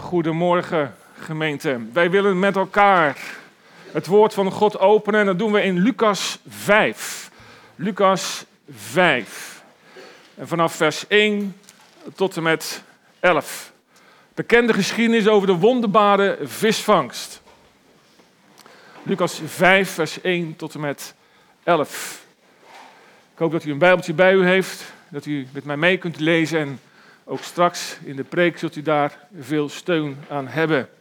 Goedemorgen, gemeente. Wij willen met elkaar het woord van God openen en dat doen we in Lucas 5. Lucas 5. En vanaf vers 1 tot en met 11. Bekende geschiedenis over de wonderbare visvangst. Lucas 5, vers 1 tot en met 11. Ik hoop dat u een Bijbeltje bij u heeft, dat u met mij mee kunt lezen en ook straks in de preek zult u daar veel steun aan hebben.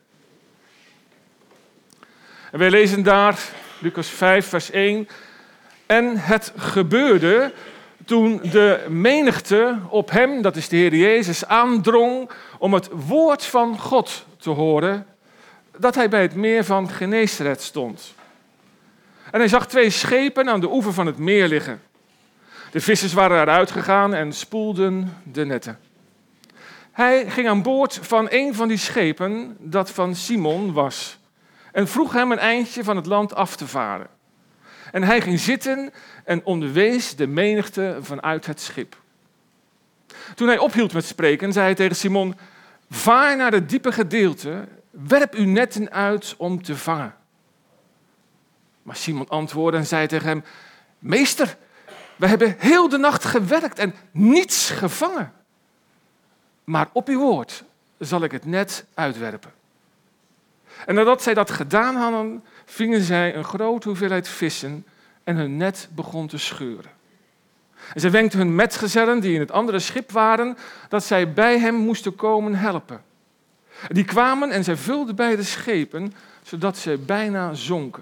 En wij lezen daar, Lucas 5, vers 1. En het gebeurde toen de menigte op hem, dat is de Heer Jezus, aandrong om het woord van God te horen, dat hij bij het meer van Genesaret stond. En hij zag 2 schepen aan de oever van het meer liggen. De vissers waren eruit gegaan en spoelden de netten. Hij ging aan boord van een van die schepen dat van Simon was en vroeg hem een eindje van het land af te varen. En hij ging zitten en onderwees de menigte vanuit het schip. Toen hij ophield met spreken, zei hij tegen Simon: vaar naar het diepe gedeelte, werp uw netten uit om te vangen. Maar Simon antwoordde en zei tegen hem: meester, we hebben heel de nacht gewerkt en niets gevangen. Maar op uw woord zal ik het net uitwerpen. En nadat zij dat gedaan hadden, vingen zij een grote hoeveelheid vissen en hun net begon te scheuren. En zij wenkten hun metgezellen die in het andere schip waren, dat zij bij hem moesten komen helpen. Die kwamen en zij vulden beide schepen, zodat zij bijna zonken.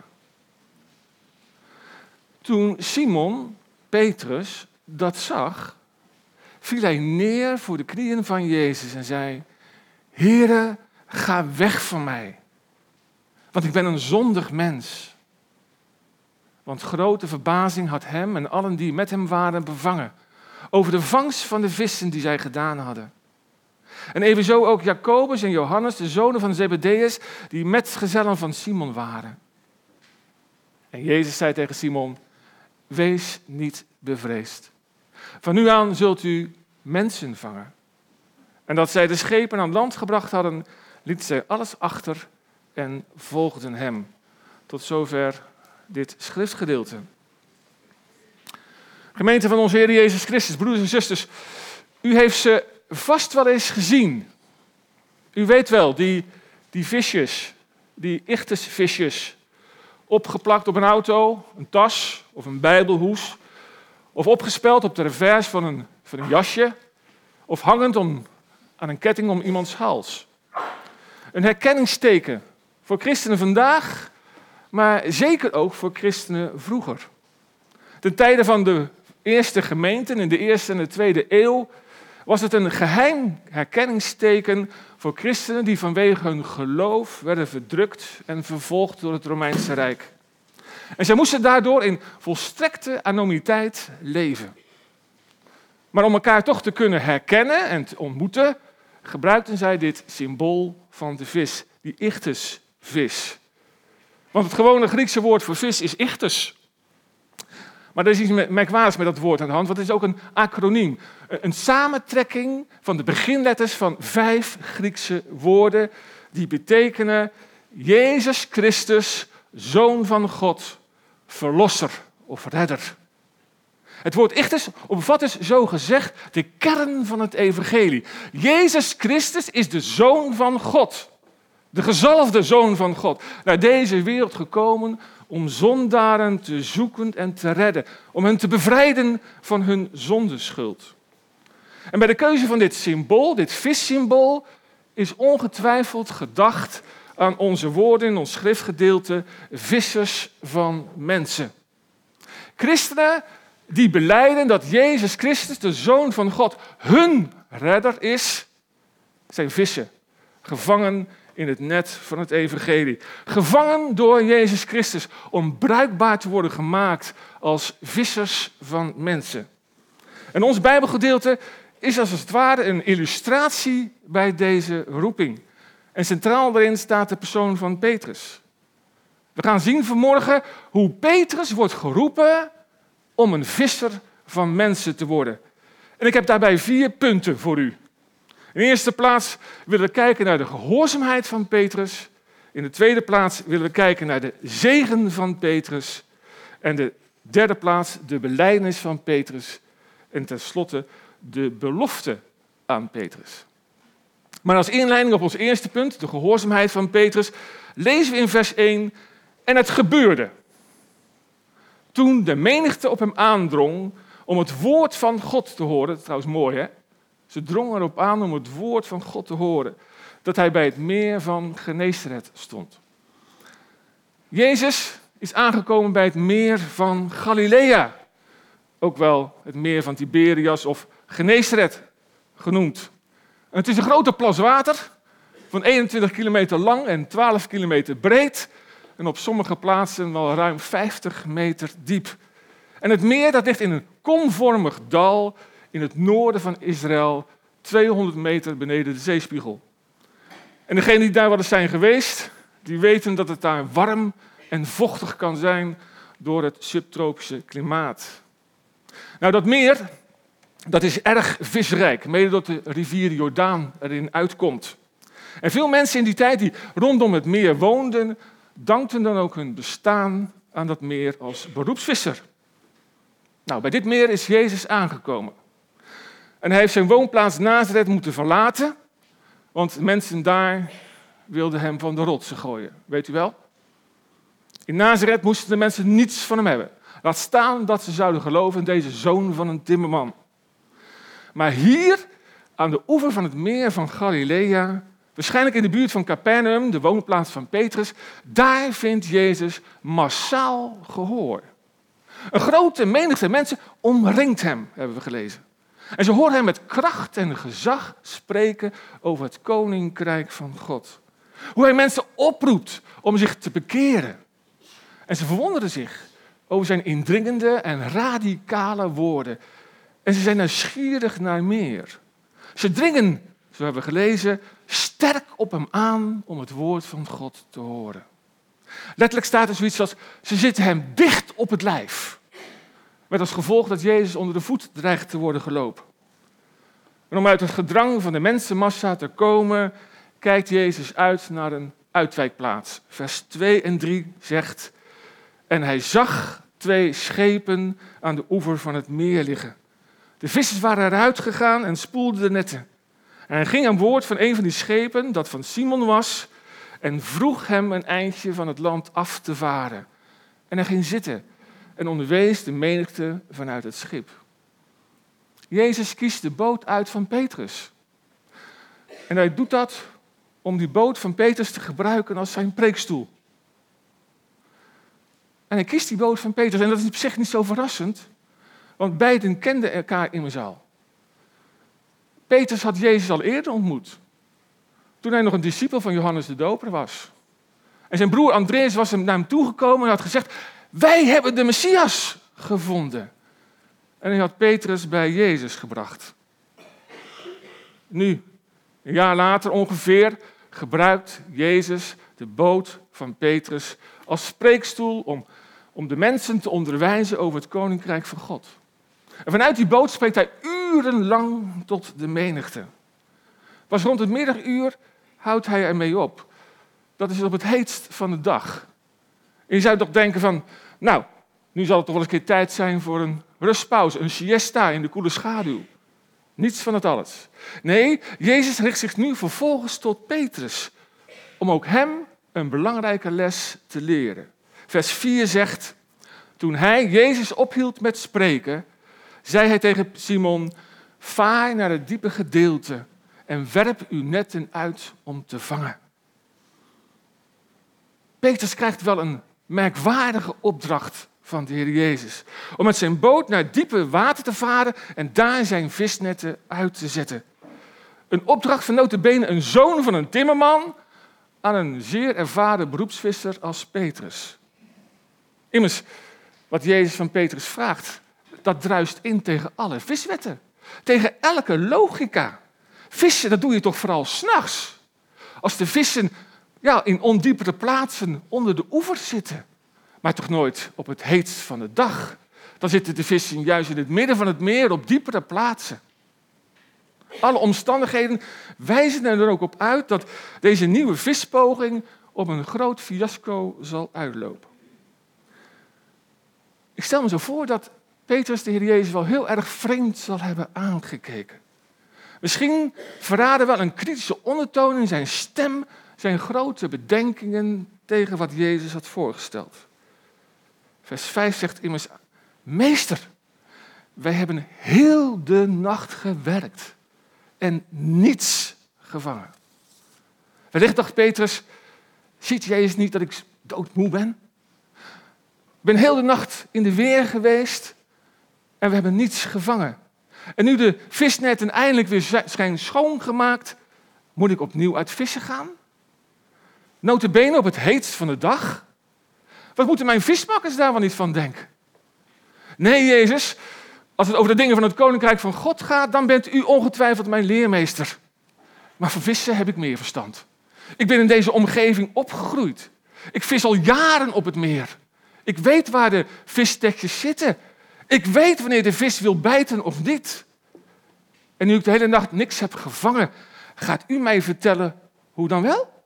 Toen Simon, Petrus, dat zag, viel hij neer voor de knieën van Jezus en zei: Heere, ga weg van mij, want ik ben een zondig mens. Want grote verbazing had hem en allen die met hem waren bevangen over de vangst van de vissen die zij gedaan hadden. En evenzo ook Jacobus en Johannes, de zonen van Zebedeus, die metgezellen van Simon waren. En Jezus zei tegen Simon: wees niet bevreesd. Van nu aan zult u mensen vangen. En dat zij de schepen aan land gebracht hadden, lieten zij alles achter en volgden hem. Tot zover dit schriftgedeelte. Gemeente van onze Heer Jezus Christus, broeders en zusters, u heeft ze vast wel eens gezien. U weet wel, die visjes, die ichthusvisjes, opgeplakt op een auto, een tas of een bijbelhoes, of opgespeld op de revers van een jasje, of hangend aan een ketting om iemands hals. Een herkenningsteken voor christenen vandaag, maar zeker ook voor christenen vroeger. Ten tijde van de eerste gemeenten in de eerste en de tweede eeuw was het een geheim herkenningsteken voor christenen die vanwege hun geloof werden verdrukt en vervolgd door het Romeinse Rijk. En zij moesten daardoor in volstrekte anonimiteit leven. Maar om elkaar toch te kunnen herkennen en te ontmoeten, gebruikten zij dit symbool van de vis, die ichthusvis. Want het gewone Griekse woord voor vis is ichthus. Maar er is iets merkwaardigs met dat woord aan de hand, want het is ook een acroniem. Een samentrekking van de beginletters van 5 Griekse woorden die betekenen Jezus Christus, Zoon van God, Verlosser of Redder. Het woord ichthus omvat dus zo gezegd de kern van het evangelie. Jezus Christus is de Zoon van God. De gezalfde Zoon van God. Naar deze wereld gekomen om zondaren te zoeken en te redden. Om hen te bevrijden van hun zondeschuld. En bij de keuze van dit symbool, dit vissymbool, is ongetwijfeld gedacht aan onze woorden in ons schriftgedeelte, vissers van mensen. Christenen die belijden dat Jezus Christus, de Zoon van God, hun redder is, zijn vissen, gevangen in het net van het evangelie. Gevangen door Jezus Christus om bruikbaar te worden gemaakt als vissers van mensen. En ons Bijbelgedeelte is als het ware een illustratie bij deze roeping. En centraal daarin staat de persoon van Petrus. We gaan zien vanmorgen hoe Petrus wordt geroepen om een visser van mensen te worden. En ik heb daarbij 4 punten voor u. In de eerste plaats willen we kijken naar de gehoorzaamheid van Petrus. In de tweede plaats willen we kijken naar de zegen van Petrus. En de derde plaats de belijdenis van Petrus. En tenslotte de belofte aan Petrus. Maar als inleiding op ons eerste punt, de gehoorzaamheid van Petrus, lezen we in vers 1, en het gebeurde. Toen de menigte op hem aandrong om het woord van God te horen, trouwens mooi hè, ze drongen erop aan om het woord van God te horen, dat hij bij het meer van Genesaret stond. Jezus is aangekomen bij het meer van Galilea, ook wel het meer van Tiberias of Genesaret genoemd. En het is een grote plas water van 21 kilometer lang en 12 kilometer breed en op sommige plaatsen wel ruim 50 meter diep. En het meer dat ligt in een komvormig dal in het noorden van Israël, 200 meter beneden de zeespiegel. En degenen die daar wel eens zijn geweest, die weten dat het daar warm en vochtig kan zijn door het subtropische klimaat. Nou, dat meer, dat is erg visrijk, mede doordat de rivier Jordaan erin uitkomt. En veel mensen in die tijd die rondom het meer woonden, dankten dan ook hun bestaan aan dat meer als beroepsvisser. Nou, bij dit meer is Jezus aangekomen. En hij heeft zijn woonplaats Nazareth moeten verlaten, want mensen daar wilden hem van de rotsen gooien. Weet u wel? In Nazareth moesten de mensen niets van hem hebben. Laat staan dat ze zouden geloven in deze zoon van een timmerman. Maar hier, aan de oever van het meer van Galilea, waarschijnlijk in de buurt van Capernaum, de woonplaats van Petrus, daar vindt Jezus massaal gehoor. Een grote menigte mensen omringt hem, hebben we gelezen. En ze horen hem met kracht en gezag spreken over het koninkrijk van God. Hoe hij mensen oproept om zich te bekeren. En ze verwonderen zich over zijn indringende en radicale woorden. En ze zijn nieuwsgierig naar meer. Ze dringen, zo hebben we gelezen, sterk op hem aan om het woord van God te horen. Letterlijk staat er zoiets als, ze zitten hem dicht op het lijf. Met als gevolg dat Jezus onder de voet dreigt te worden gelopen. En om uit het gedrang van de mensenmassa te komen, kijkt Jezus uit naar een uitwijkplaats. Vers 2 en 3 zegt, en hij zag 2 schepen aan de oever van het meer liggen. De vissers waren eruit gegaan en spoelden de netten. En hij ging aan boord van een van die schepen, dat van Simon was, en vroeg hem een eindje van het land af te varen. En hij ging zitten en onderwees de menigte vanuit het schip. Jezus kiest de boot uit van Petrus. En hij doet dat om die boot van Petrus te gebruiken als zijn preekstoel. En hij kiest die boot van Petrus. En dat is op zich niet zo verrassend, want beiden kenden elkaar immers al. Petrus had Jezus al eerder ontmoet, toen hij nog een discipel van Johannes de Doper was. En zijn broer Andreas was naar hem toegekomen en had gezegd, wij hebben de Messias gevonden. En hij had Petrus bij Jezus gebracht. Nu, een jaar later ongeveer, gebruikt Jezus de boot van Petrus als spreekstoel om de mensen te onderwijzen over het koninkrijk van God. En vanuit die boot spreekt hij urenlang tot de menigte. Pas rond het middaguur houdt hij ermee op. Dat is op het heetst van de dag. En je zou toch denken van, nou, nu zal het toch wel eens een keer tijd zijn voor een rustpauze, een siesta in de koele schaduw. Niets van het alles. Nee, Jezus richt zich nu vervolgens tot Petrus, om ook hem een belangrijke les te leren. Vers 4 zegt, toen hij, Jezus, ophield met spreken, zei hij tegen Simon, vaar naar het diepe gedeelte en werp uw netten uit om te vangen. Petrus krijgt wel een merkwaardige opdracht van de Heer Jezus. Om met zijn boot naar diepe water te varen en daar zijn visnetten uit te zetten. Een opdracht van nota bene een zoon van een timmerman aan een zeer ervaren beroepsvisser als Petrus. Immers, wat Jezus van Petrus vraagt, dat druist in tegen alle viswetten. Tegen elke logica. Vissen, dat doe je toch vooral 's nachts. Als de vissen in ondiepere plaatsen onder de oevers zitten. Maar toch nooit op het heetst van de dag. Dan zitten de vissen juist in het midden van het meer op diepere plaatsen. Alle omstandigheden wijzen er dan ook op uit dat deze nieuwe vispoging op een groot fiasco zal uitlopen. Ik stel me zo voor dat Petrus de Heer Jezus wel heel erg vreemd zal hebben aangekeken. Misschien verraden wel een kritische ondertoon in zijn stem, zijn grote bedenkingen tegen wat Jezus had voorgesteld. Vers 5 zegt immers: Meester, wij hebben heel de nacht gewerkt en niets gevangen. Wellicht dacht Petrus: ziet Jezus niet dat ik doodmoe ben? Ik ben heel de nacht in de weer geweest en we hebben niets gevangen. En nu de visnetten eindelijk weer zijn schoongemaakt, moet ik opnieuw uit vissen gaan? Nota bene op het heetst van de dag? Wat moeten mijn vismakkers daar wel niet van denken? Nee, Jezus, als het over de dingen van het Koninkrijk van God gaat, dan bent u ongetwijfeld mijn leermeester. Maar van vissen heb ik meer verstand. Ik ben in deze omgeving opgegroeid. Ik vis al jaren op het meer. Ik weet waar de visstekjes zitten. Ik weet wanneer de vis wil bijten of niet. En nu ik de hele nacht niks heb gevangen, gaat u mij vertellen hoe dan wel?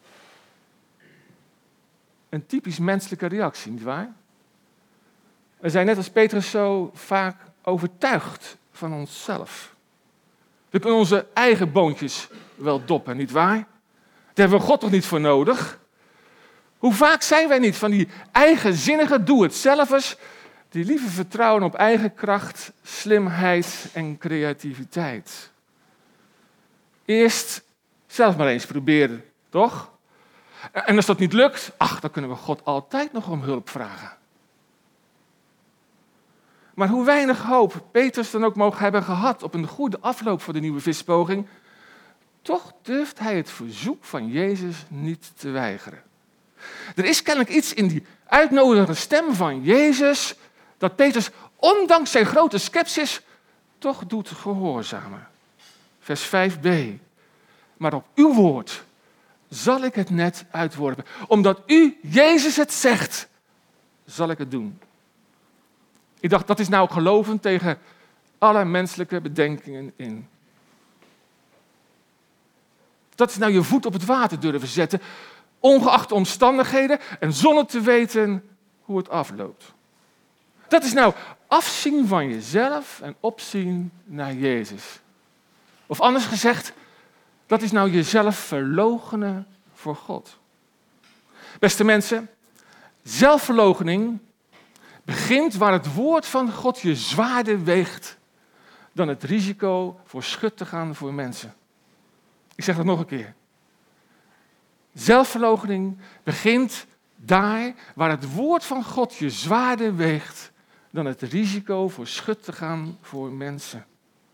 Een typisch menselijke reactie, nietwaar? We zijn net als Petrus zo vaak overtuigd van onszelf. We kunnen onze eigen boontjes wel doppen, nietwaar? Daar hebben we God toch niet voor nodig? Hoe vaak zijn wij niet van die eigenzinnige doe-het-zelvers die liever vertrouwen op eigen kracht, slimheid en creativiteit? Eerst zelf maar eens proberen, toch? En als dat niet lukt, dan kunnen we God altijd nog om hulp vragen. Maar hoe weinig hoop Petrus dan ook mogen hebben gehad op een goede afloop voor de nieuwe vispoging, toch durft hij het verzoek van Jezus niet te weigeren. Er is kennelijk iets in die uitnodigende stem van Jezus dat Petrus, ondanks zijn grote scepsis, toch doet gehoorzamen. Vers 5b. Maar op uw woord zal ik het net uitworpen. Omdat u, Jezus, het zegt, zal ik het doen. Ik dacht, dat is nou geloven tegen alle menselijke bedenkingen in. Dat is nou je voet op het water durven zetten, ongeacht de omstandigheden en zonder te weten hoe het afloopt. Dat is nou afzien van jezelf en opzien naar Jezus. Of anders gezegd, dat is nou jezelf verloochenen voor God. Beste mensen, zelfverloochening begint waar het woord van God je zwaarder weegt dan het risico voor schut te gaan voor mensen. Ik zeg dat nog een keer. Zelfverloochening begint daar waar het woord van God je zwaarder weegt dan het risico voor schut te gaan voor mensen.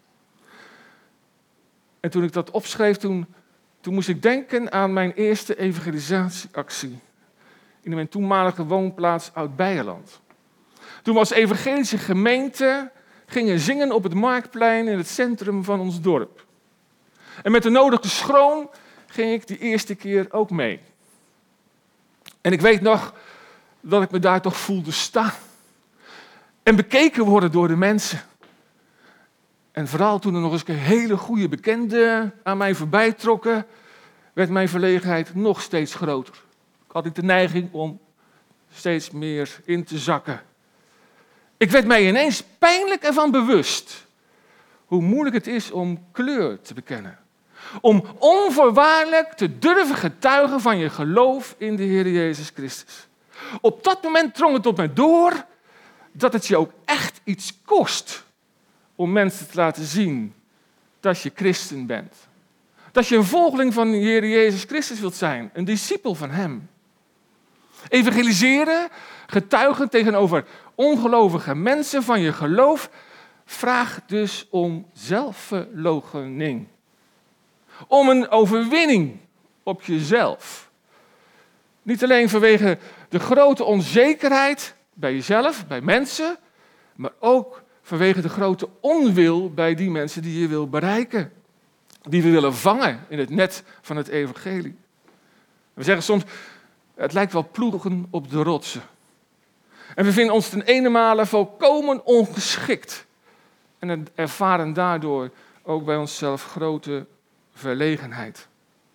En toen ik dat opschreef, toen moest ik denken aan mijn eerste evangelisatieactie in mijn toenmalige woonplaats Oud-Beijerland. Toen we als evangelische gemeente gingen zingen op het Marktplein in het centrum van ons dorp. En met de nodige schroom ging ik die eerste keer ook mee. En ik weet nog dat ik me daar toch voelde staan. En bekeken worden door de mensen. En vooral toen er nog eens een hele goede bekenden aan mij voorbij trokken, werd mijn verlegenheid nog steeds groter. Ik had de neiging om steeds meer in te zakken. Ik werd mij ineens pijnlijk ervan bewust hoe moeilijk het is om kleur te bekennen. Om onvoorwaardelijk te durven getuigen van je geloof in de Heer Jezus Christus. Op dat moment drong het tot mij door dat het je ook echt iets kost om mensen te laten zien dat je christen bent. Dat je een volgeling van de Heer Jezus Christus wilt zijn, een discipel van Hem. Evangeliseren, getuigen tegenover ongelovige mensen van je geloof, vraagt dus om zelfverloochening. Om een overwinning op jezelf. Niet alleen vanwege de grote onzekerheid bij jezelf, bij mensen, maar ook vanwege de grote onwil bij die mensen die je wil bereiken. Die we willen vangen in het net van het evangelie. We zeggen soms, het lijkt wel ploegen op de rotsen. En we vinden ons ten ene male volkomen ongeschikt. En ervaren daardoor ook bij onszelf grote verlegenheid.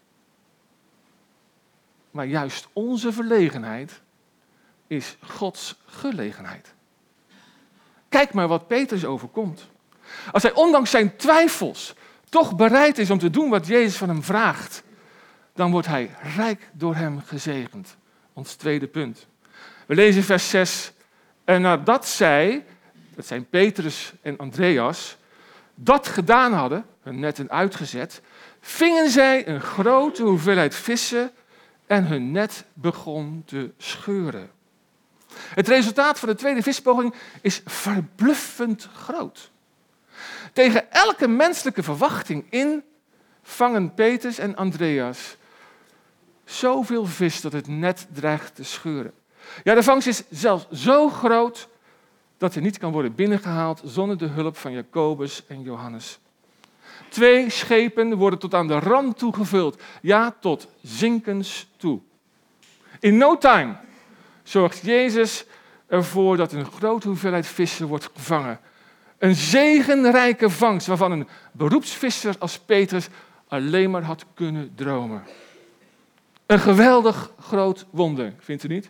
Maar juist onze verlegenheid is Gods gelegenheid. Kijk maar wat Petrus overkomt. Als hij ondanks zijn twijfels toch bereid is om te doen wat Jezus van hem vraagt, dan wordt hij rijk door hem gezegend. Ons tweede punt. We lezen vers 6. En nadat zij, dat zijn Petrus en Andreas, dat gedaan hadden, hun netten uitgezet, vingen zij een grote hoeveelheid vissen en hun net begon te scheuren. Het resultaat van de tweede vispoging is verbluffend groot. Tegen elke menselijke verwachting in vangen Petrus en Andreas zoveel vis dat het net dreigt te scheuren. Ja, de vangst is zelfs zo groot dat er niet kan worden binnengehaald zonder de hulp van Jacobus en Johannes. 2 schepen worden tot aan de rand toe gevuld. Ja, tot zinkens toe. In no time zorgt Jezus ervoor dat een grote hoeveelheid vissen wordt gevangen. Een zegenrijke vangst waarvan een beroepsvisser als Petrus alleen maar had kunnen dromen. Een geweldig groot wonder, vindt u niet?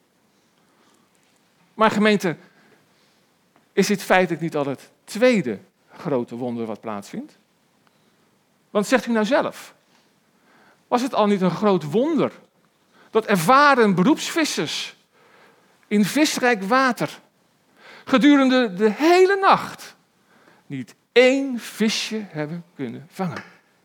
Maar gemeente, is dit feitelijk niet al het tweede grote wonder wat plaatsvindt? Want zegt u nou zelf, was het al niet een groot wonder dat ervaren beroepsvissers in visrijk water gedurende de hele nacht niet 1 visje hebben kunnen vangen?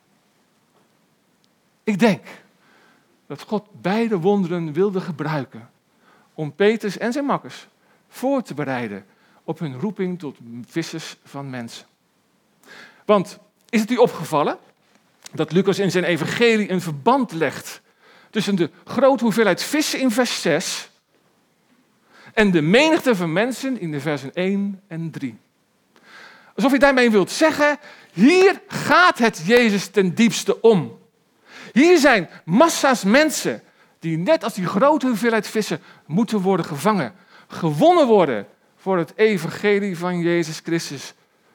Ik denk dat God beide wonderen wilde gebruiken om Petrus en zijn makkers voor te bereiden op hun roeping tot vissers van mensen. Want is het u opgevallen dat Lucas in zijn evangelie een verband legt tussen de grote hoeveelheid vissen in vers 6 en de menigte van mensen in de versen 1 en 3. Alsof je daarmee wilt zeggen, hier gaat het Jezus ten diepste om. Hier zijn massa's mensen die net als die grote hoeveelheid vissen moeten worden gevangen, gewonnen worden voor het evangelie van Jezus Christus.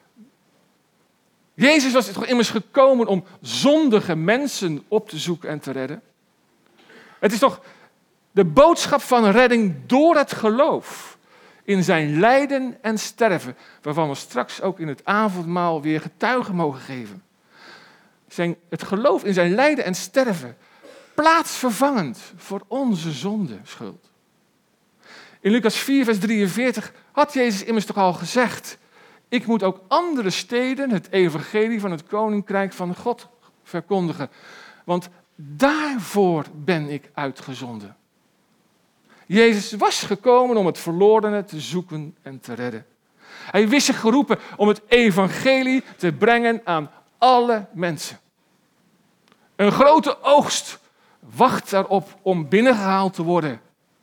Jezus was toch immers gekomen om zondige mensen op te zoeken en te redden? Het is toch de boodschap van redding door het geloof in zijn lijden en sterven, waarvan we straks ook in het avondmaal weer getuige mogen geven. Het geloof in zijn lijden en sterven, plaatsvervangend voor onze zondeschuld. In Lucas 4, vers 43 had Jezus immers toch al gezegd, ik moet ook andere steden het evangelie van het koninkrijk van God verkondigen, want daarvoor ben ik uitgezonden. Jezus was gekomen om het verlorene te zoeken en te redden. Hij wist zich geroepen om het evangelie te brengen aan alle mensen. Een grote oogst wacht daarop om binnengehaald te worden.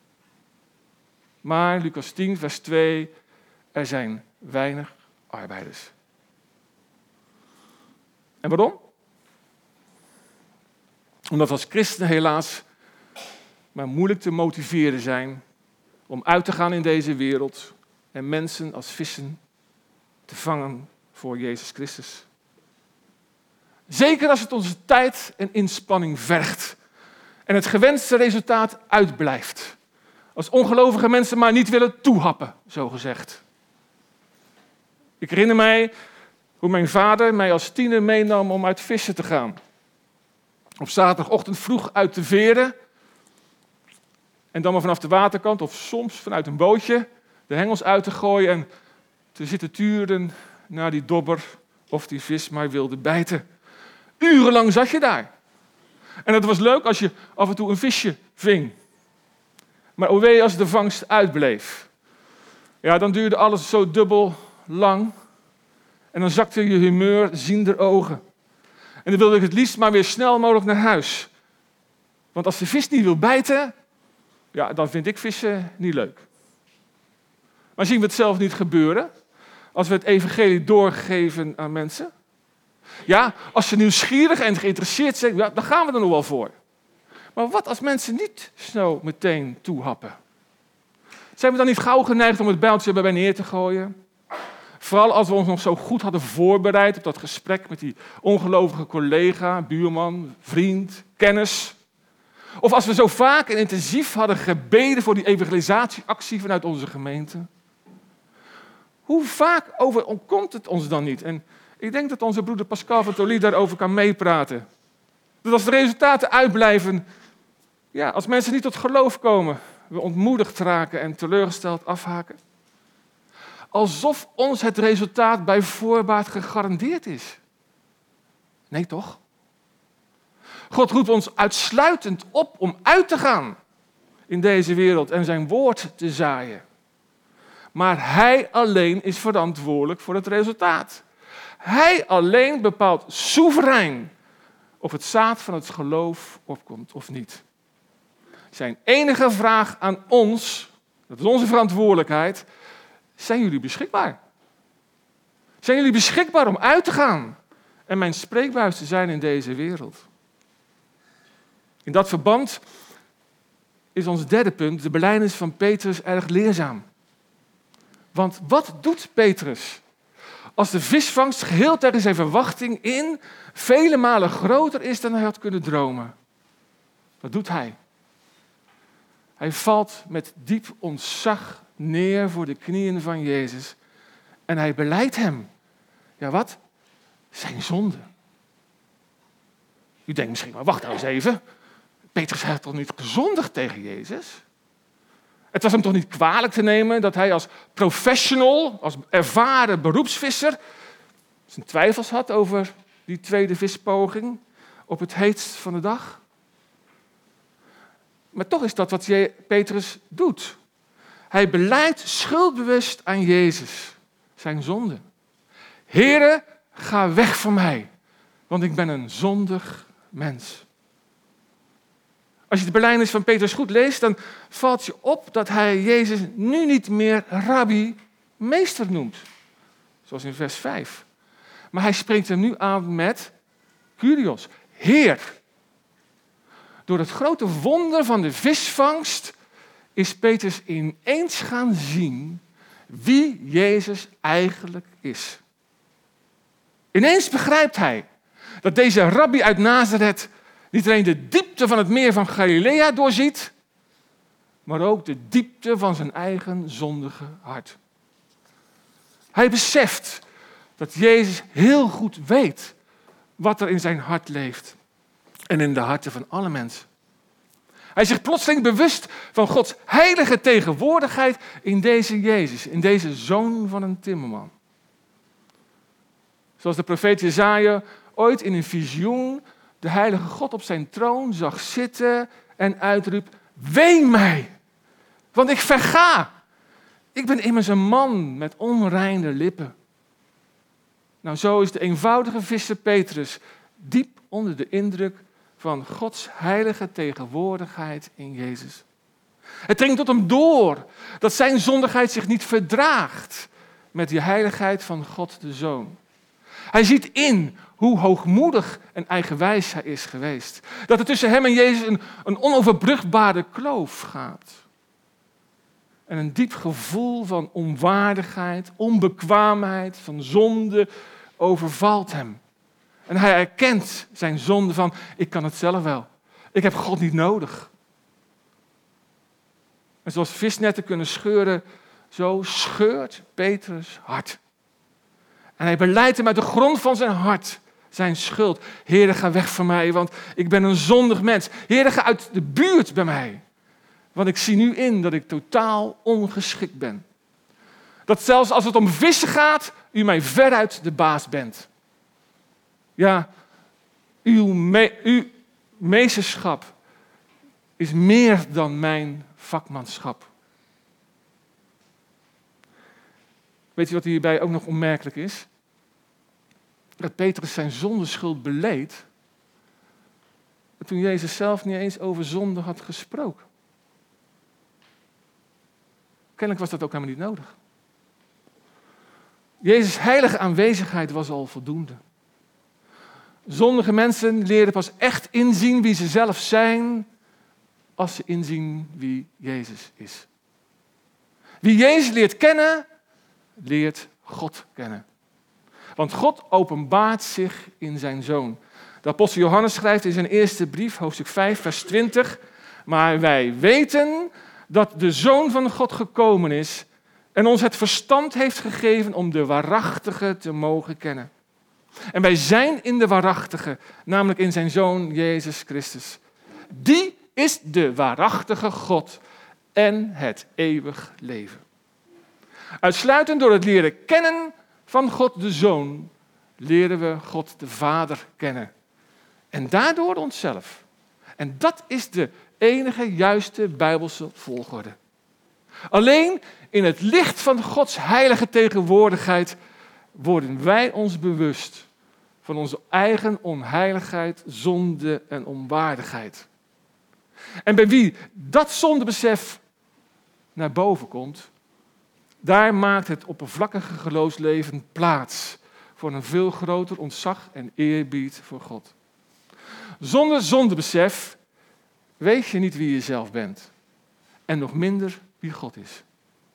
Maar, Lucas 10, vers 2, er zijn weinig arbeiders. En waarom? Omdat we als christenen helaas maar moeilijk te motiveren zijn om uit te gaan in deze wereld en mensen als vissen te vangen voor Jezus Christus. Zeker als het onze tijd en inspanning vergt en het gewenste resultaat uitblijft. Als ongelovige mensen maar niet willen toehappen, zo gezegd. Ik herinner mij hoe mijn vader mij als tiener meenam om uit vissen te gaan. Op zaterdagochtend vroeg uit de veren en dan maar vanaf de waterkant of soms vanuit een bootje de hengels uit te gooien en te zitten turen naar die dobber of die vis maar wilde bijten. Urenlang zat je daar. En het was leuk als je af en toe een visje ving. Maar o wee als de vangst uitbleef. Ja, dan duurde alles zo dubbel lang. En dan zakte je humeur ziender ogen. En dan wilde ik het liefst maar weer snel mogelijk naar huis. Want als de vis niet wil bijten, ja, dan vind ik vissen niet leuk. Maar zien we het zelf niet gebeuren? Als we het evangelie doorgeven aan mensen? Ja, als ze nieuwsgierig en geïnteresseerd zijn, ja, dan gaan we er nog wel voor. Maar wat als mensen niet zo meteen toehappen? Zijn we dan niet gauw geneigd om het bijltje erbij neer te gooien? Vooral als we ons nog zo goed hadden voorbereid op dat gesprek met die ongelovige collega, buurman, vriend, kennis. Of als we zo vaak en intensief hadden gebeden voor die evangelisatieactie vanuit onze gemeente. Hoe vaak overkomt het ons dan niet? En ik denk dat onze broeder Pascal van Tolly daarover kan meepraten. Dat als de resultaten uitblijven, ja, als mensen niet tot geloof komen, we ontmoedigd raken en teleurgesteld afhaken. Alsof ons het resultaat bij voorbaat gegarandeerd is. Nee, toch? God roept ons uitsluitend op om uit te gaan in deze wereld en zijn woord te zaaien. Maar hij alleen is verantwoordelijk voor het resultaat. Hij alleen bepaalt soeverein of het zaad van het geloof opkomt of niet. Zijn enige vraag aan ons, dat is onze verantwoordelijkheid, zijn jullie beschikbaar? Zijn jullie beschikbaar om uit te gaan en mijn spreekbuis te zijn in deze wereld? In dat verband is ons derde punt, de belijdenis van Petrus, erg leerzaam. Want wat doet Petrus als de visvangst geheel tegen zijn verwachting in vele malen groter is dan hij had kunnen dromen? Wat doet hij? Hij valt met diep ontzag neer voor de knieën van Jezus en hij belijdt hem. Ja, wat? Zijn zonde. U denkt misschien, maar wacht nou eens even. Petrus had toch niet gezondigd tegen Jezus? Het was hem toch niet kwalijk te nemen dat hij als professional, als ervaren beroepsvisser, zijn twijfels had over die tweede vispoging op het heetst van de dag? Maar toch is dat wat Petrus doet. Hij belijdt schuldbewust aan Jezus zijn zonde. Heere, ga weg van mij, want ik ben een zondig mens. Als je de belijdenis van Petrus goed leest, dan valt je op dat hij Jezus nu niet meer rabbi, meester noemt. Zoals in vers 5. Maar hij spreekt hem nu aan met Kyrios, Heer. Door het grote wonder van de visvangst is Petrus ineens gaan zien wie Jezus eigenlijk is. Ineens begrijpt hij dat deze rabbi uit Nazareth niet alleen de diepte van het meer van Galilea doorziet, maar ook de diepte van zijn eigen zondige hart. Hij beseft dat Jezus heel goed weet wat er in zijn hart leeft en in de harten van alle mensen. Hij is zich plotseling bewust van Gods heilige tegenwoordigheid in deze Jezus, in deze zoon van een timmerman. Zoals de profeet Jesaja ooit in een visioen de heilige God op zijn troon zag zitten en uitriep, wee mij, want ik verga. Ik ben immers een man met onreine lippen. Nou, zo is de eenvoudige visser Petrus diep onder de indruk van Gods heilige tegenwoordigheid in Jezus. Het dringt tot hem door dat zijn zondigheid zich niet verdraagt met die heiligheid van God de Zoon. Hij ziet in hoe hoogmoedig en eigenwijs hij is geweest. Dat er tussen hem en Jezus een onoverbrugbare kloof gaat. En een diep gevoel van onwaardigheid, onbekwaamheid, van zonde overvalt hem. En hij erkent zijn zonde van, ik kan het zelf wel. Ik heb God niet nodig. En zoals visnetten kunnen scheuren, zo scheurt Petrus hart. En hij belijdt hem uit de grond van zijn hart zijn schuld. Heere, ga weg van mij, want ik ben een zondig mens. Heere, ga uit de buurt bij mij. Want ik zie nu in dat ik totaal ongeschikt ben. Dat zelfs als het om vissen gaat, u mij veruit de baas bent. Ja, uw meesterschap is meer dan mijn vakmanschap. Weet je wat hierbij ook nog onmerkelijk is? Dat Petrus zijn zondeschuld beleed, toen Jezus zelf niet eens over zonde had gesproken. Kennelijk was dat ook helemaal niet nodig. Jezus' heilige aanwezigheid was al voldoende. Zondige mensen leren pas echt inzien wie ze zelf zijn, als ze inzien wie Jezus is. Wie Jezus leert kennen, leert God kennen. Want God openbaart zich in zijn Zoon. De apostel Johannes schrijft in zijn eerste brief, hoofdstuk 5, vers 20... Maar wij weten dat de Zoon van God gekomen is en ons het verstand heeft gegeven om de waarachtige te mogen kennen. En wij zijn in de waarachtige, namelijk in zijn Zoon Jezus Christus. Die is de waarachtige God en het eeuwig leven. Uitsluitend door het leren kennen van God de Zoon leren we God de Vader kennen. En daardoor onszelf. En dat is de enige juiste Bijbelse volgorde. Alleen in het licht van Gods heilige tegenwoordigheid worden wij ons bewust van onze eigen onheiligheid, zonde en onwaardigheid. En bij wie dat zondebesef naar boven komt, daar maakt het oppervlakkige geloofsleven plaats voor een veel groter ontzag en eerbied voor God. Zonder zondebesef weet je niet wie je zelf bent en nog minder wie God is.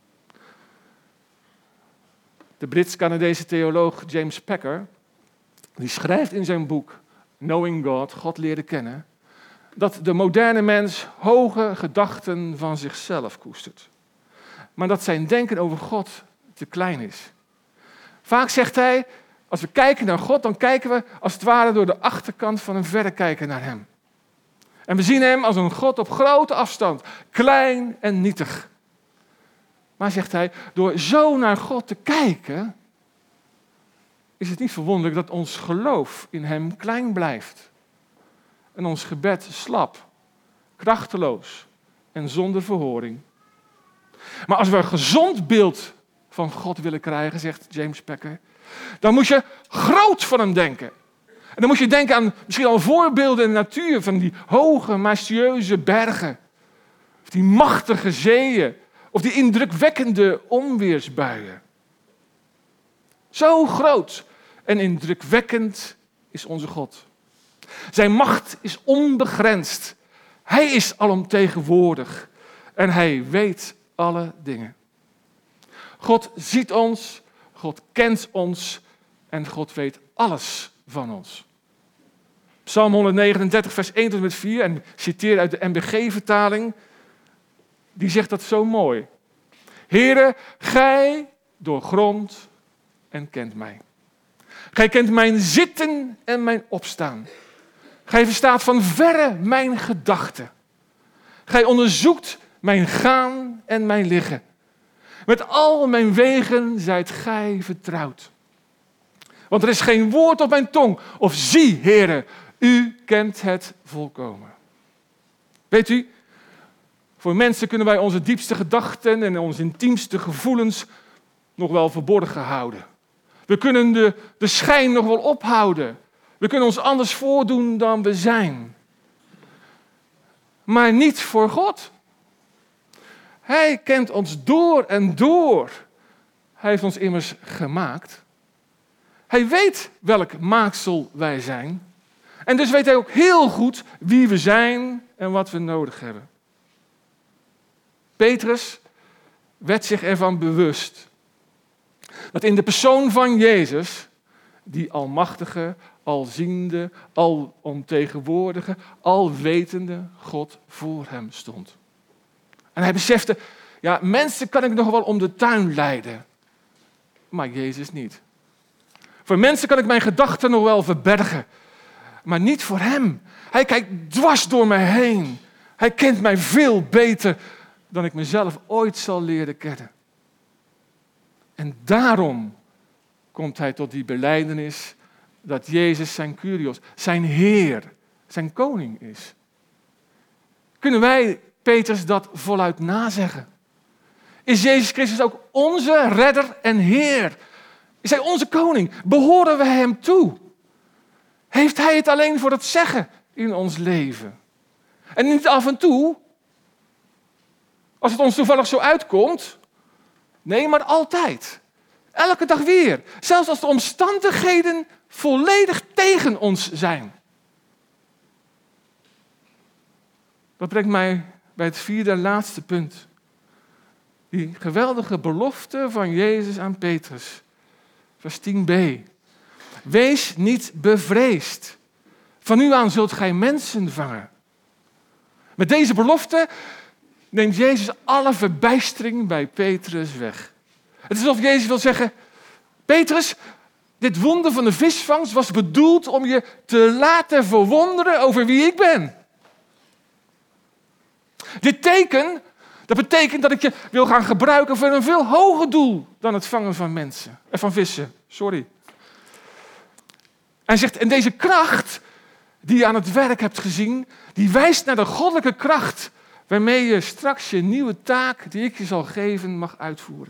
De Brits-Canadese theoloog James Packer, die schrijft in zijn boek Knowing God, God leren kennen, dat de moderne mens hoge gedachten van zichzelf koestert. Maar dat zijn denken over God te klein is. Vaak zegt hij, als we kijken naar God, dan kijken we als het ware door de achterkant van een verrekijker naar hem. En we zien hem als een God op grote afstand, klein en nietig. Maar zegt hij, door zo naar God te kijken, is het niet verwonderlijk dat ons geloof in hem klein blijft. En ons gebed slap, krachteloos en zonder verhoring. Maar als we een gezond beeld van God willen krijgen, zegt James Packer, dan moet je groot van hem denken. En dan moet je denken aan misschien al voorbeelden in de natuur van die hoge, majestueuze bergen. Of die machtige zeeën. Of die indrukwekkende onweersbuien. Zo groot en indrukwekkend is onze God. Zijn macht is onbegrensd. Hij is alomtegenwoordig. En hij weet alle dingen. God ziet ons, God kent ons en God weet alles van ons. Psalm 139, vers 1 tot en met 4, en ik citeer uit de NBG-vertaling, die zegt dat zo mooi. Heere, gij doorgrondt en kent mij. Gij kent mijn zitten en mijn opstaan. Gij verstaat van verre mijn gedachten. Gij onderzoekt mijn gaan en mijn liggen. Met al mijn wegen zijt gij vertrouwd. Want er is geen woord op mijn tong. Of zie, Heere, u kent het volkomen. Weet u, voor mensen kunnen wij onze diepste gedachten en onze intiemste gevoelens nog wel verborgen houden. We kunnen de schijn nog wel ophouden. We kunnen ons anders voordoen dan we zijn. Maar niet voor God. Hij kent ons door en door. Hij heeft ons immers gemaakt. Hij weet welk maaksel wij zijn. En dus weet hij ook heel goed wie we zijn en wat we nodig hebben. Petrus werd zich ervan bewust dat in de persoon van Jezus die almachtige, alziende, alomtegenwoordige, alwetende God voor hem stond. En hij besefte, ja, mensen kan ik nog wel om de tuin leiden, maar Jezus niet. Voor mensen kan ik mijn gedachten nog wel verbergen, maar niet voor hem. Hij kijkt dwars door mij heen. Hij kent mij veel beter dan ik mezelf ooit zal leren kennen. En daarom komt hij tot die belijdenis dat Jezus zijn Kyrios, zijn Heer, zijn koning is. Kunnen wij Petrus dat voluit nazeggen? Is Jezus Christus ook onze redder en Heer? Is hij onze koning? Behoren we hem toe? Heeft hij het alleen voor het zeggen in ons leven? En niet af en toe, als het ons toevallig zo uitkomt. Nee, maar altijd. Elke dag weer. Zelfs als de omstandigheden volledig tegen ons zijn. Dat brengt mij bij het vierde en laatste punt. Die geweldige belofte van Jezus aan Petrus. vers 10b. Wees niet bevreesd. Van nu aan zult gij mensen vangen. Met deze belofte neemt Jezus alle verbijstering bij Petrus weg. Het is alsof Jezus wil zeggen, Petrus, dit wonder van de visvangst was bedoeld om je te laten verwonderen over wie ik ben. Dit teken, dat betekent dat ik je wil gaan gebruiken voor een veel hoger doel dan het vangen van vissen. Hij zegt, en deze kracht die je aan het werk hebt gezien, die wijst naar de goddelijke kracht waarmee je straks je nieuwe taak die ik je zal geven mag uitvoeren.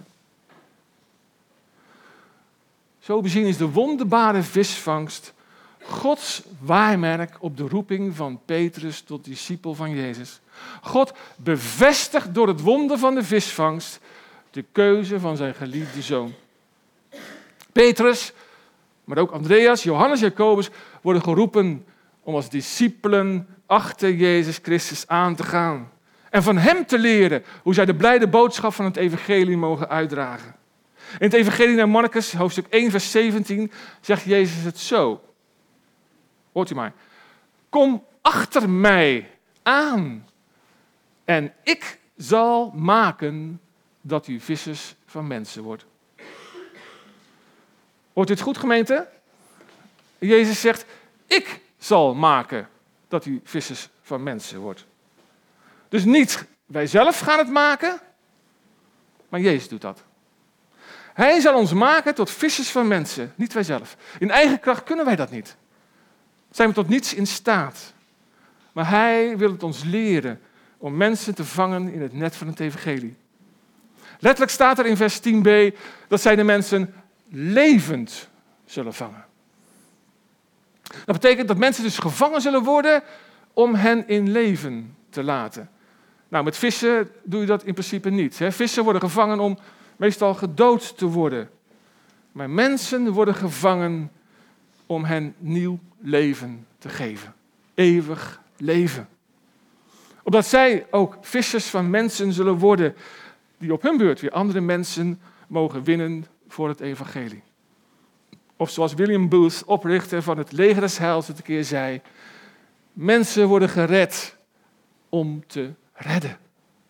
Zo bezien is de wonderbare visvangst Gods waarmerk op de roeping van Petrus tot discipel van Jezus. God bevestigt door het wonder van de visvangst de keuze van zijn geliefde zoon. Petrus, maar ook Andreas, Johannes, Jacobus worden geroepen om als discipelen achter Jezus Christus aan te gaan. En van hem te leren hoe zij de blijde boodschap van het evangelie mogen uitdragen. In het evangelie naar Marcus, hoofdstuk 1, vers 17, zegt Jezus het zo. Hoort u maar. Kom achter mij aan en ik zal maken dat u vissers van mensen wordt. Hoort u het goed, gemeente? Jezus zegt, ik zal maken dat u vissers van mensen wordt. Dus niet wij zelf gaan het maken, maar Jezus doet dat. Hij zal ons maken tot vissers van mensen, niet wij zelf. In eigen kracht kunnen wij dat niet. Zijn we tot niets in staat. Maar hij wil het ons leren om mensen te vangen in het net van het evangelie. Letterlijk staat er in vers 10b dat zij de mensen levend zullen vangen. Dat betekent dat mensen dus gevangen zullen worden om hen in leven te laten. Nou, met vissen doe je dat in principe niet. Hè? Vissen worden gevangen om meestal gedood te worden. Maar mensen worden gevangen om hen nieuw leven te geven. Eeuwig leven. Opdat zij ook vissers van mensen zullen worden die op hun beurt weer andere mensen mogen winnen voor het evangelie. Of zoals William Booth, oprichter van het Leger des Heils, het een keer zei, mensen worden gered om te redden.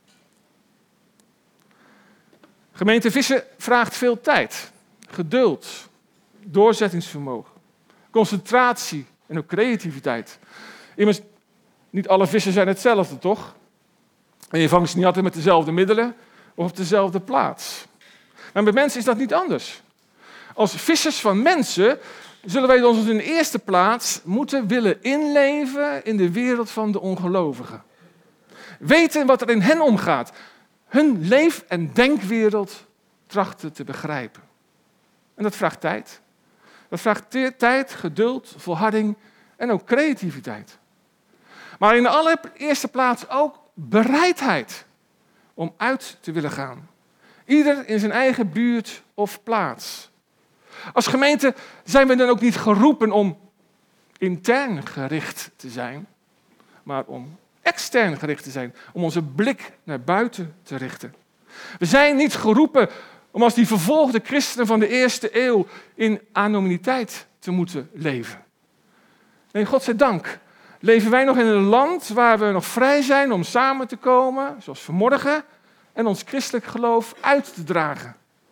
Gemeente, vissen vraagt veel tijd, geduld, doorzettingsvermogen, concentratie en ook creativiteit. Immers, niet alle vissen zijn hetzelfde, toch? En je vangt ze niet altijd met dezelfde middelen of op dezelfde plaats. Maar bij mensen is dat niet anders. Als vissers van mensen zullen wij ons in de eerste plaats moeten willen inleven in de wereld van de ongelovigen. Weten wat er in hen omgaat. Hun leef- en denkwereld trachten te begrijpen. En dat vraagt tijd. Dat vraagt tijd, geduld, volharding en ook creativiteit. Maar in de allereerste plaats ook bereidheid om uit te willen gaan. Ieder in zijn eigen buurt of plaats. Als gemeente zijn we dan ook niet geroepen om intern gericht te zijn, maar om extern gericht te zijn, om onze blik naar buiten te richten. We zijn niet geroepen om als die vervolgde christenen van de eerste eeuw in anonimiteit te moeten leven. Nee, godzijdank leven wij nog in een land waar we nog vrij zijn om samen te komen, zoals vanmorgen, en ons christelijk geloof uit te dragen.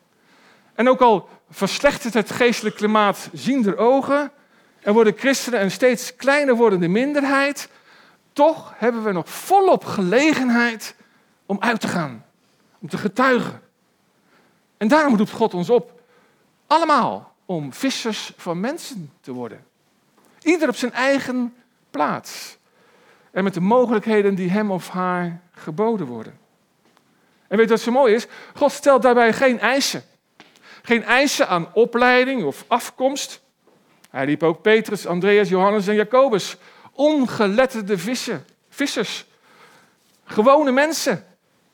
En ook al verslechtert het geestelijk klimaat ziender ogen en worden christenen een steeds kleiner wordende minderheid, toch hebben we nog volop gelegenheid om uit te gaan, om te getuigen. En daarom roept God ons op, allemaal om vissers van mensen te worden. Ieder op zijn eigen plaats en met de mogelijkheden die hem of haar geboden worden. En weet je wat zo mooi is? God stelt daarbij geen eisen. Geen eisen aan opleiding of afkomst. Hij riep ook Petrus, Andreas, Johannes en Jacobus. Ongeletterde vissers. Gewone mensen.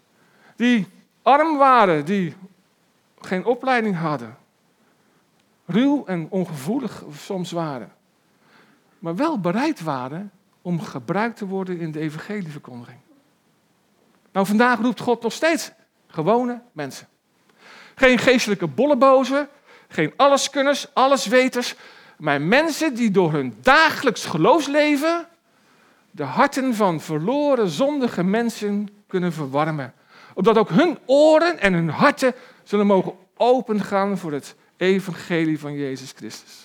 Die arm waren, die geen opleiding hadden. Ruw en ongevoelig soms waren. Maar wel bereid waren om gebruikt te worden in de evangelieverkondiging. Nou, vandaag roept God nog steeds gewone mensen. Geen geestelijke bollebozen, geen alleskunners, allesweters, maar mensen die door hun dagelijks geloofsleven de harten van verloren, zondige mensen kunnen verwarmen. Opdat ook hun oren en hun harten zullen mogen opengaan voor het evangelie van Jezus Christus.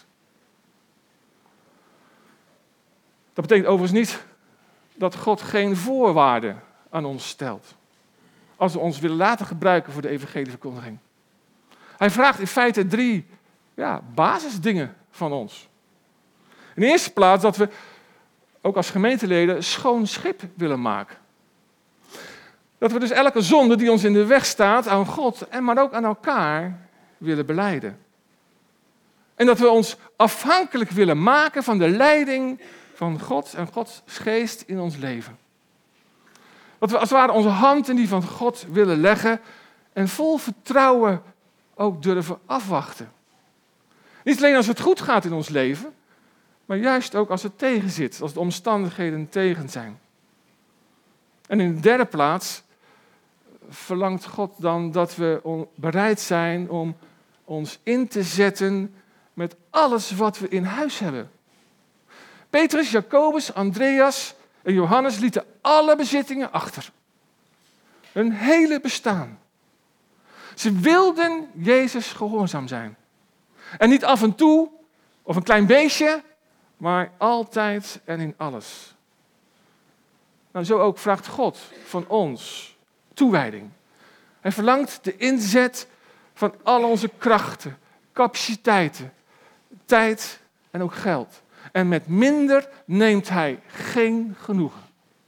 Dat betekent overigens niet dat God geen voorwaarden aan ons stelt. Als we ons willen laten gebruiken voor de evangelieverkondiging. Hij vraagt in feite 3 basisdingen van ons. In de eerste plaats dat we ook als gemeenteleden schoon schip willen maken. Dat we dus elke zonde die ons in de weg staat aan God en maar ook aan elkaar willen belijden. En dat we ons afhankelijk willen maken van de leiding van God en Gods geest in ons leven. Dat we als het ware onze hand in die van God willen leggen en vol vertrouwen ook durven afwachten. Niet alleen als het goed gaat in ons leven, maar juist ook als het tegenzit, als de omstandigheden tegen zijn. En in de derde plaats verlangt God dan dat we bereid zijn om ons in te zetten met alles wat we in huis hebben. Petrus, Jacobus, Andreas en Johannes lieten alle bezittingen achter. Hun hele bestaan. Ze wilden Jezus gehoorzaam zijn. En niet af en toe of een klein beetje, maar altijd en in alles. Nou, zo ook vraagt God van ons toewijding. Hij verlangt de inzet van al onze krachten, capaciteiten, tijd en ook geld. En met minder neemt hij geen genoegen.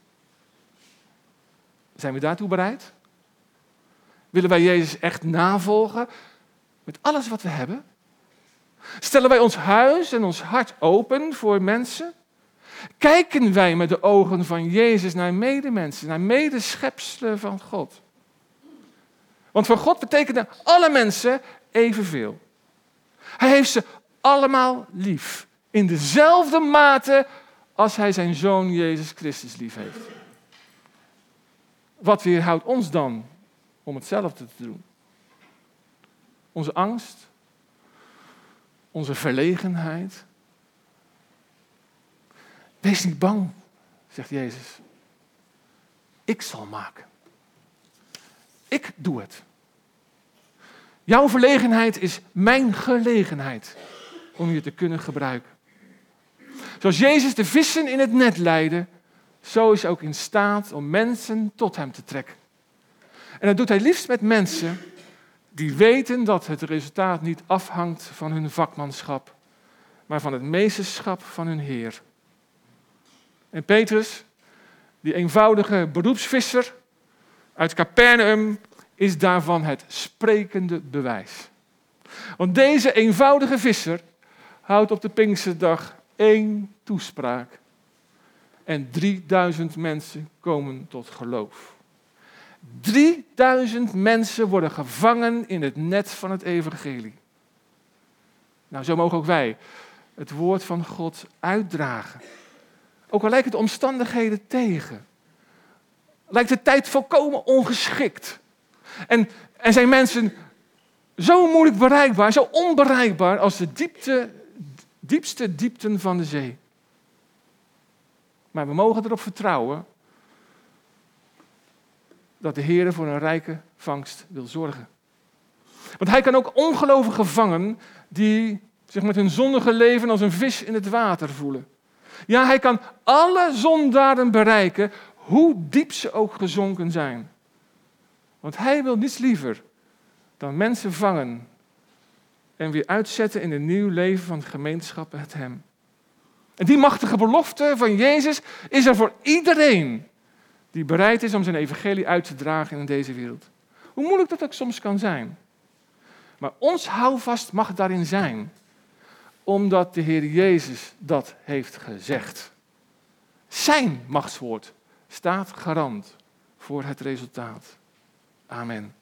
Zijn we daartoe bereid? Willen wij Jezus echt navolgen met alles wat we hebben? Stellen wij ons huis en ons hart open voor mensen? Kijken wij met de ogen van Jezus naar medemensen, naar medeschepselen van God? Want voor God betekenen alle mensen evenveel. Hij heeft ze allemaal lief. In dezelfde mate als hij zijn Zoon Jezus Christus lief heeft. Wat weerhoudt ons dan om hetzelfde te doen? Onze angst? Onze verlegenheid? Wees niet bang, zegt Jezus. Ik zal maken. Ik doe het. Jouw verlegenheid is mijn gelegenheid om je te kunnen gebruiken. Zoals Jezus de vissen in het net leidde, zo is hij ook in staat om mensen tot hem te trekken. En dat doet hij liefst met mensen die weten dat het resultaat niet afhangt van hun vakmanschap, maar van het meesterschap van hun Heer. En Petrus, die eenvoudige beroepsvisser uit Capernaum, is daarvan het sprekende bewijs. Want deze eenvoudige visser houdt op de Pinksterdag 1 toespraak. En 3000 mensen komen tot geloof. 3000 mensen worden gevangen in het net van het evangelie. Nou, zo mogen ook wij het woord van God uitdragen. Ook al lijken de omstandigheden tegen. Lijkt de tijd volkomen ongeschikt. En zijn mensen zo moeilijk bereikbaar, zo onbereikbaar als de diepste diepten van de zee. Maar we mogen erop vertrouwen dat de Heer voor een rijke vangst wil zorgen. Want hij kan ook ongelovigen vangen die zich met hun zondige leven als een vis in het water voelen. Ja, hij kan alle zondaren bereiken, hoe diep ze ook gezonken zijn. Want hij wil niets liever dan mensen vangen en weer uitzetten in een nieuw leven van gemeenschap met hem. En die machtige belofte van Jezus is er voor iedereen die bereid is om zijn evangelie uit te dragen in deze wereld. Hoe moeilijk dat ook soms kan zijn. Maar ons houvast mag daarin zijn, omdat de Heer Jezus dat heeft gezegd. Zijn machtswoord staat garant voor het resultaat. Amen.